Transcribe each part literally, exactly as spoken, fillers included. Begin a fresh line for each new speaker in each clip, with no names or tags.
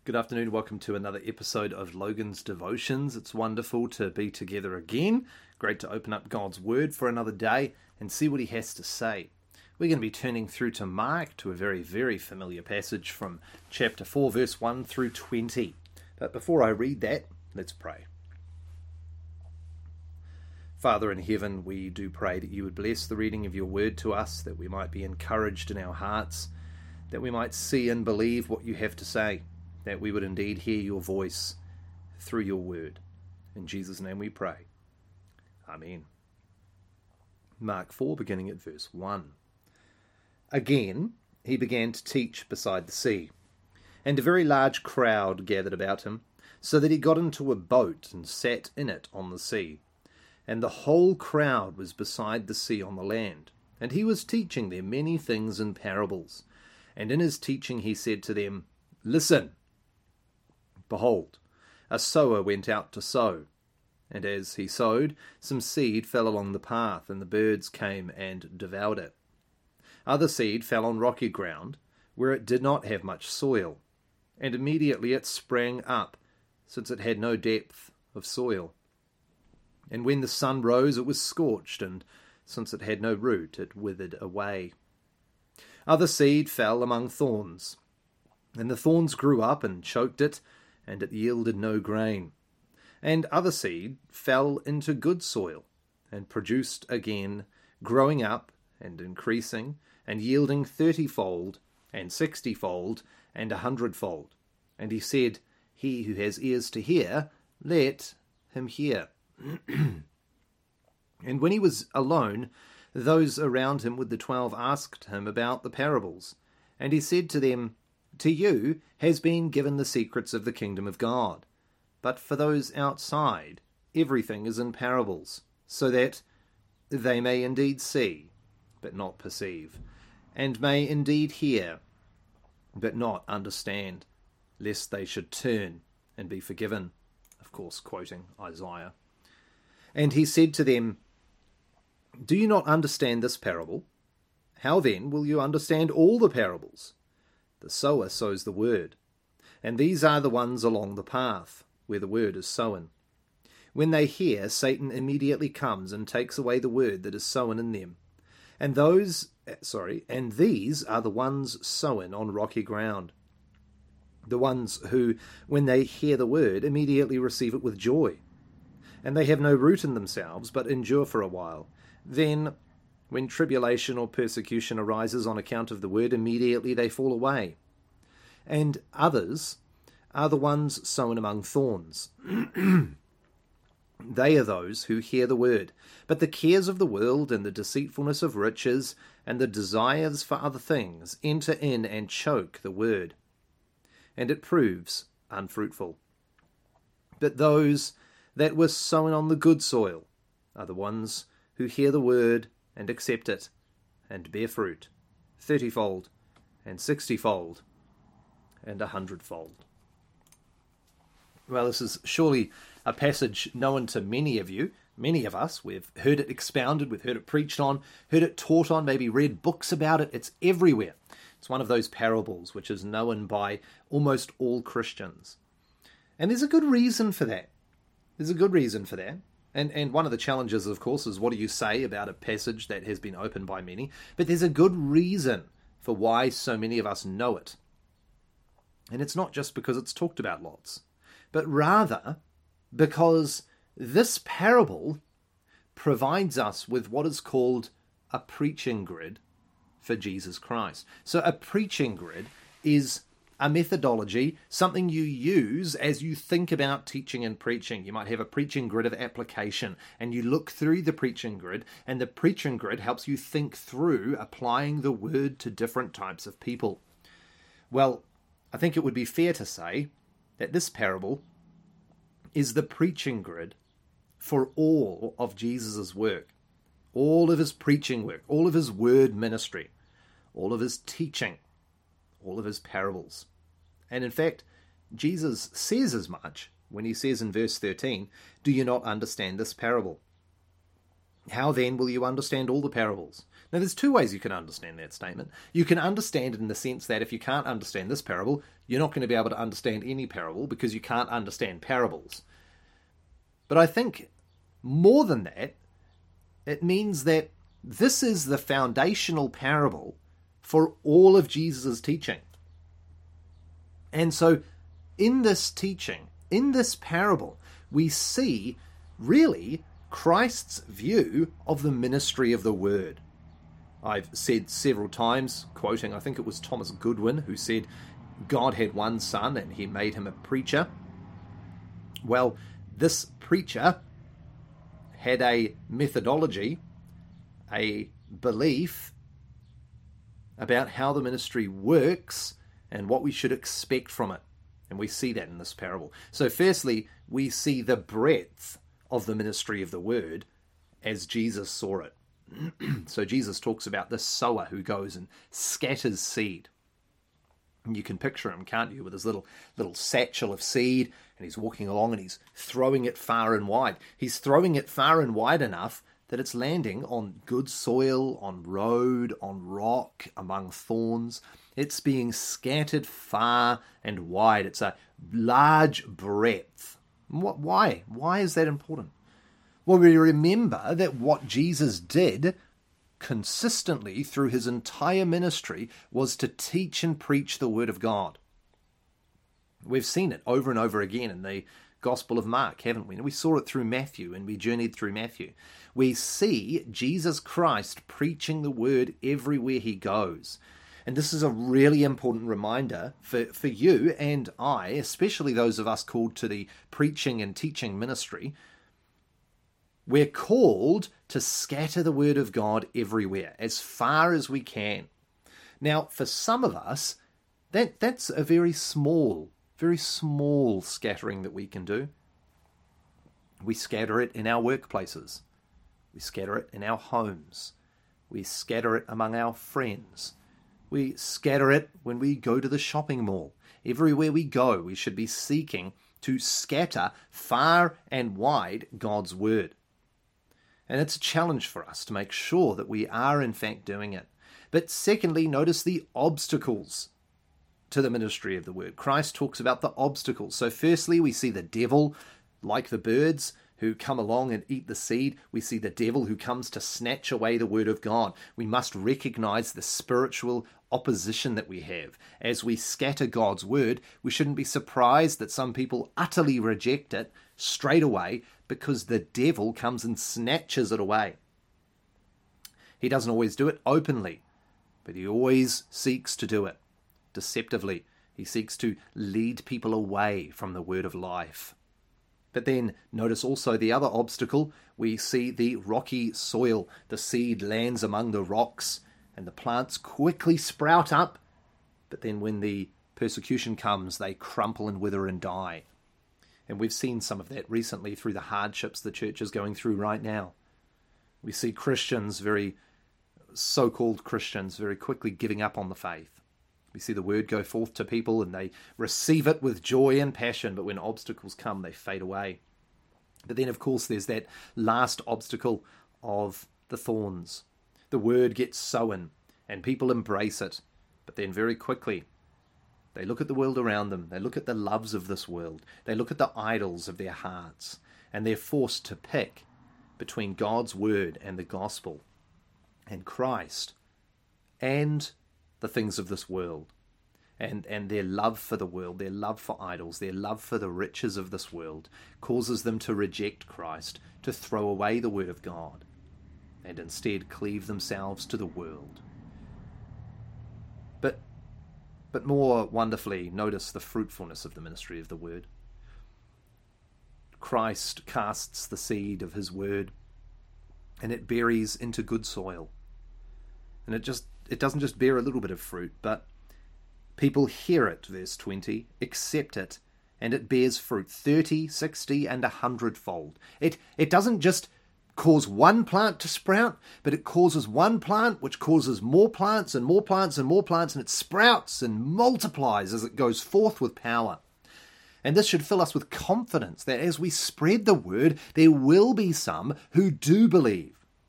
Good afternoon. Welcome to another episode of Logan's Devotions. It's wonderful to be together again. Great to open up God's Word for another day and see what He has to say. We're going to be turning through to Mark, to a very, very familiar passage from chapter four, verse one through twenty. But before I read that, let's pray. Father in heaven, we do pray that you would bless the reading of your Word to us, that we might be encouraged in our hearts, that we might see and believe what you have to say, that we would indeed hear your voice through your word. In Jesus' name we pray. Amen. Mark four, beginning at verse one. Again, he began to teach beside the sea, and a very large crowd gathered about him, so that he got into a boat and sat in it on the sea. And the whole crowd was beside the sea on the land, and he was teaching them many things in parables. And in his teaching he said to them, Listen! Behold, a sower went out to sow, and as he sowed, some seed fell along the path, and the birds came and devoured it. Other seed fell on rocky ground, where it did not have much soil, and immediately it sprang up, since it had no depth of soil. And when the sun rose, it was scorched, and since it had no root, it withered away. Other seed fell among thorns, and the thorns grew up and choked it, and it yielded no grain. And other seed fell into good soil, and produced again, growing up, and increasing, and yielding thirtyfold, and sixtyfold, and a hundredfold. And he said, He who has ears to hear, let him hear. And when he was alone, those around him with the twelve asked him about the parables. And he said to them, To you has been given the secrets of the kingdom of God. But for those outside, everything is in parables, so that they may indeed see, but not perceive, and may indeed hear, but not understand, lest they should turn and be forgiven. Of course, quoting Isaiah. And he said to them, Do you not understand this parable? How then will you understand all the parables? The sower sows the word, and these are the ones along the path, where the word is sown. When they hear, Satan immediately comes and takes away the word that is sown in them. And those, sorry, and these are the ones sown on rocky ground. The ones who, when they hear the word, immediately receive it with joy. And they have no root in themselves, but endure for a while. Then, when tribulation or persecution arises on account of the word, immediately they fall away. And others are the ones sown among thorns. They are those who hear the word, but the cares of the world and the deceitfulness of riches and the desires for other things enter in and choke the word, and it proves unfruitful. But those that were sown on the good soil are the ones who hear the word and accept it, and bear fruit, thirtyfold, and sixtyfold, and a hundredfold. Well, this is surely a passage known to many of you, many of us. We've heard it expounded, we've heard it preached on, heard it taught on, maybe read books about it. It's everywhere. It's one of those parables which is known by almost all Christians. And there's a good reason for that. There's a good reason for that. And and one of the challenges, of course, is what do you say about a passage that has been opened by many? But there's a good reason for why so many of us know it. And it's not just because it's talked about lots, but rather because this parable provides us with what is called a preaching grid for Jesus Christ. So a preaching grid is a methodology, something you use as you think about teaching and preaching. You might have a preaching grid of application, and you look through the preaching grid, and the preaching grid helps you think through applying the word to different types of people. Well, I think it would be fair to say that this parable is the preaching grid for all of Jesus' work, all of his preaching work, all of his word ministry, all of his teaching, all of his parables. And in fact, Jesus says as much when he says in verse thirteen, Do you not understand this parable? How then will you understand all the parables? Now, there's two ways you can understand that statement. You can understand it in the sense that if you can't understand this parable, you're not going to be able to understand any parable because you can't understand parables. But I think more than that, it means that this is the foundational parable for all of Jesus' teaching. And so in this teaching, in this parable, we see really Christ's view of the ministry of the word. I've said several times, quoting, I think it was Thomas Goodwin, who said, God had one son and he made him a preacher. Well, this preacher had a methodology, a belief about how the ministry works and what we should expect from it. And we see that in this parable. So firstly, we see the breadth of the ministry of the word as Jesus saw it. So Jesus talks about the sower who goes and scatters seed. And you can picture him, can't you, with his little little satchel of seed, and he's walking along and he's throwing it far and wide. He's throwing it far and wide enough that it's landing on good soil, on road, on rock, among thorns. It's being scattered far and wide. It's a large breadth. What, why? Why is that important? Well, we remember that what Jesus did consistently through his entire ministry was to teach and preach the word of God. We've seen it over and over again in the Gospel of Mark, haven't we? And we saw it through Matthew, and we journeyed through Matthew. We see Jesus Christ preaching the word everywhere he goes. And this is a really important reminder for, for you and I, especially those of us called to the preaching and teaching ministry. We're called to scatter the word of God everywhere, as far as we can. Now, for some of us, that, that's a very small, very small scattering that we can do. We scatter it in our workplaces. We scatter it in our homes. We scatter it among our friends. We scatter it when we go to the shopping mall. Everywhere we go, we should be seeking to scatter far and wide God's word. And it's a challenge for us to make sure that we are in fact doing it. But secondly, notice the obstacles to the ministry of the word. Christ talks about the obstacles. So firstly, we see the devil, like the birds, who come along and eat the seed. We see the devil who comes to snatch away the word of God. We must recognize the spiritual opposition that we have. As we scatter God's word, we shouldn't be surprised that some people utterly reject it straight away because the devil comes and snatches it away. He doesn't always do it openly, but he always seeks to do it deceptively. He seeks to lead people away from the word of life. But then notice also the other obstacle. We see the rocky soil. The seed lands among the rocks and the plants quickly sprout up. But then when the persecution comes, they crumple and wither and die. And we've seen some of that recently through the hardships the church is going through right now. We see Christians, very so-called Christians, very quickly giving up on the faith. We see the word go forth to people and they receive it with joy and passion, but when obstacles come, they fade away. But then, of course, there's that last obstacle of the thorns. The word gets sown and people embrace it, but then very quickly they look at the world around them, they look at the loves of this world, they look at the idols of their hearts, and they're forced to pick between God's word and the gospel and Christ and the things of this world, and, and their love for the world, their love for idols, their love for the riches of this world causes them to reject Christ, to throw away the word of God, and instead cleave themselves to the world. But, but more wonderfully, notice the fruitfulness of the ministry of the word. Christ casts the seed of his word, and it buries into good soil. And it just it doesn't just bear a little bit of fruit, but people hear it, verse twenty, accept it, and it bears fruit thirty, sixty, and a hundredfold. It, it doesn't just cause one plant to sprout, but it causes one plant which causes more plants and more plants and more plants, and it sprouts and multiplies as it goes forth with power. And this should fill us with confidence that as we spread the word, there will be some who do believe.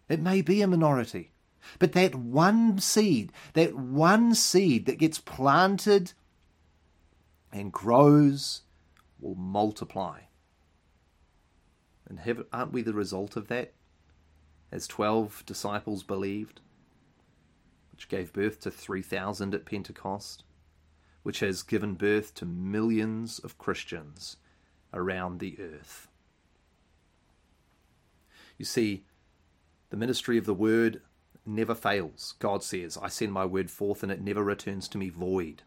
It may be a minority. But that one seed, that one seed that gets planted and grows will multiply. And have, aren't we the result of that? As twelve disciples believed, which gave birth to three thousand at Pentecost, which has given birth to millions of Christians around the earth. You see, the ministry of the word never fails. God says, I send my word forth and it never returns to me void.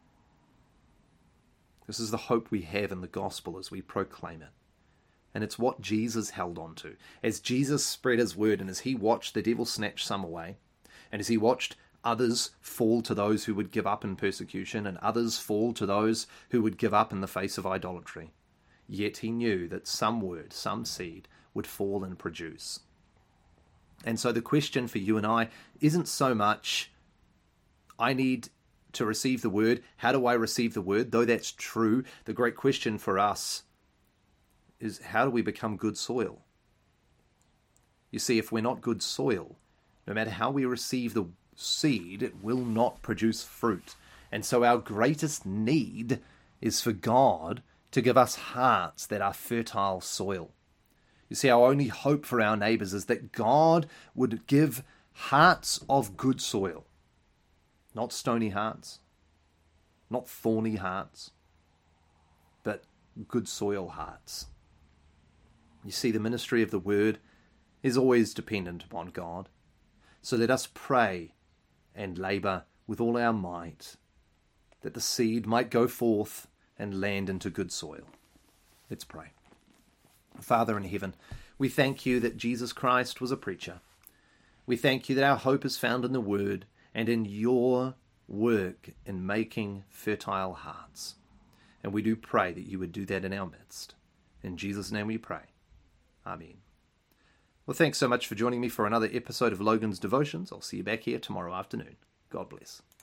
This is the hope we have in the gospel as we proclaim it. And it's what Jesus held on to. As Jesus spread his word and as he watched the devil snatch some away, and as he watched others fall to those who would give up in persecution and others fall to those who would give up in the face of idolatry, yet he knew that some word, some seed would fall and produce. And so the question for you and I isn't so much, I need to receive the word. How do I receive the word? Though that's true, the great question for us is, how do we become good soil? You see, if we're not good soil, no matter how we receive the seed, it will not produce fruit. And so our greatest need is for God to give us hearts that are fertile soil. You see, our only hope for our neighbours is that God would give hearts of good soil. Not stony hearts, not thorny hearts, but good soil hearts. You see, the ministry of the word is always dependent upon God. So let us pray and labour with all our might that the seed might go forth and land into good soil. Let's pray. Father in heaven, we thank you that Jesus Christ was a preacher. We thank you that our hope is found in the word and in your work in making fertile hearts. And we do pray that you would do that in our midst. In Jesus' name we pray. Amen. Well, thanks so much for joining me for another episode of Logan's Devotions. I'll see you back here tomorrow afternoon. God bless.